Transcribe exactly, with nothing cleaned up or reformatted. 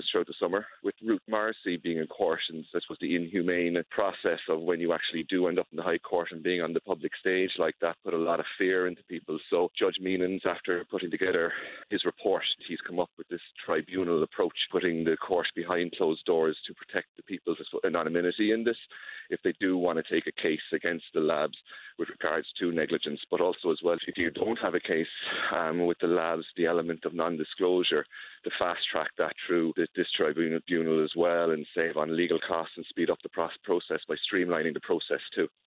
throughout the summer. With Ruth Morrissey being in court, and this was the inhumane process of when you actually do end up in the High Court and being on the public stage like that put a lot of fear into people. So Judge Meenans, after putting together his report, he's come up with this tribunal approach, putting the court behind closed doors to protect the people's anonymity in this, if they do want to take a case against the labs with regards to negligence. But also as well, if you don't have a case um, with the labs, the element of non-disclosure, to fast-track that through this, this tribunal as well and save on legal costs and speed up the process by streamlining the process too.